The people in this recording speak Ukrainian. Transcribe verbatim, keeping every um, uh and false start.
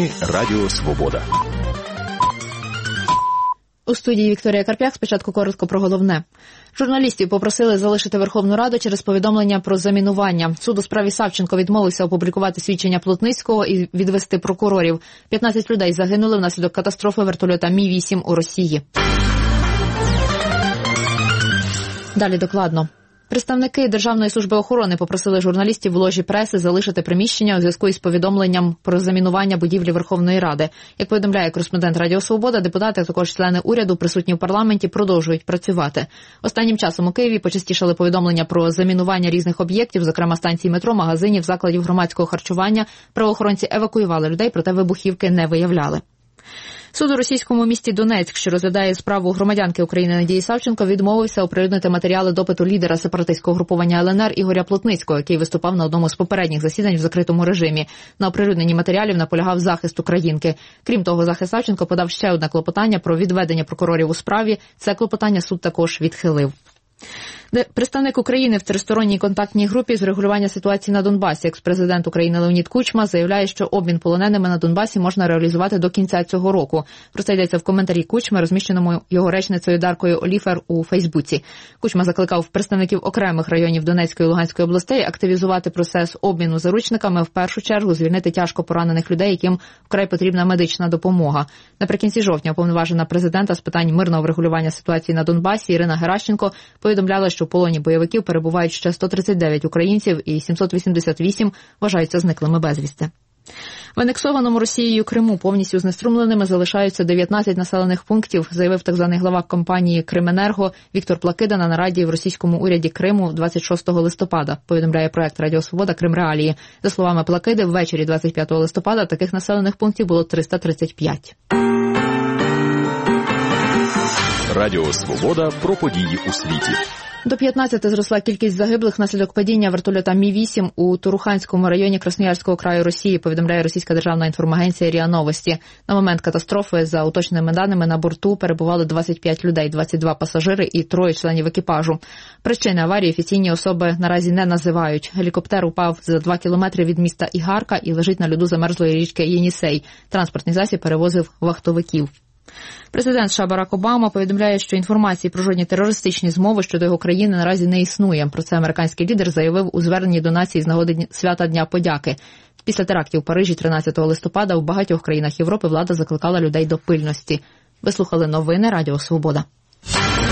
Новини Радіо Свобода. У студії Вікторія Карп'як. Спочатку коротко про головне. Журналістів попросили залишити Верховну Раду через повідомлення про замінування. Суд у справі Савченко відмовився опублікувати свідчення Плотницького і відвести прокурорів. п'ятнадцять людей загинули внаслідок катастрофи вертольота Мі вісім у Росії. Далі докладно. Представники Державної служби охорони попросили журналістів в ложі преси залишити приміщення у зв'язку із повідомленням про замінування будівлі Верховної Ради. Як повідомляє кореспондент Радіо Свобода, депутати, а також члени уряду, присутні в парламенті, продовжують працювати. Останнім часом у Києві почастішали повідомлення про замінування різних об'єктів, зокрема станцій метро, магазинів, закладів громадського харчування. Правоохоронці евакуювали людей, проте вибухівки не виявляли. Суд у російському місті Донецьк, що розглядає справу громадянки України Надії Савченко, відмовився оприлюднити матеріали допиту лідера сепаратистського групування Ел Ен Ер Ігоря Плотницького, який виступав на одному з попередніх засідань в закритому режимі. На оприлюдненні матеріалів наполягав захист українки. Крім того, захист Савченко подав ще одне клопотання про відведення прокурорів у справі. Це клопотання суд також відхилив. Представник України в тристоронній контактній групі з регулювання ситуації на Донбасі, екс-президент України Леонід Кучма, заявляє, що обмін полоненими на Донбасі можна реалізувати до кінця цього року. Про це йдеться в коментарі Кучми, розміщеному його речницею Даркою Оліфер у Фейсбуці. Кучма закликав представників окремих районів Донецької і Луганської областей активізувати процес обміну заручниками, в першу чергу звільнити тяжко поранених людей, яким вкрай потрібна медична допомога. Наприкінці жовтня уповноважена президента з питань мирного врегулювання ситуації на Донбасі Ірина Геращенко повідомляла, що в полоні бойовиків перебувають ще сто тридцять дев'ять українців і сімсот вісімдесят вісім вважаються зниклими безвісти. В анексованому Росією Криму повністю знеструмленими залишаються дев'ятнадцять населених пунктів, заявив так званий глава компанії «Крименерго» Віктор Плакида на нараді в російському уряді Криму двадцять шостого листопада, повідомляє проект Радіо Свобода «Крим Реалії». За словами Плакиди, ввечері двадцять п'ятого листопада таких населених пунктів було триста тридцять п'ять. Радіо Свобода про події у світі. До п'ятнадцяти зросла кількість загиблих внаслідок падіння вертольота Мі вісім у Туруханському районі Красноярського краю Росії, повідомляє російська державна інформагенція РІА Новості. На момент катастрофи, за уточненими даними, на борту перебували двадцять п'ять людей, двадцять два пасажири і троє членів екіпажу. Причини аварії офіційні особи наразі не називають. Гелікоптер упав за два кілометри від міста Ігарка і лежить на льоду замерзлої річки Єнісей. Транспортний засіб перевозив вахтовиків. Президент США Барак Обама повідомляє, що інформації про жодні терористичні змови щодо його країни наразі не існує. Про це американський лідер заявив у зверненні до нації з нагоди свята Дня подяки. Після терактів у Парижі тринадцятого листопада в багатьох країнах Європи влада закликала людей до пильності. Ви слухали новини Радіо Свобода.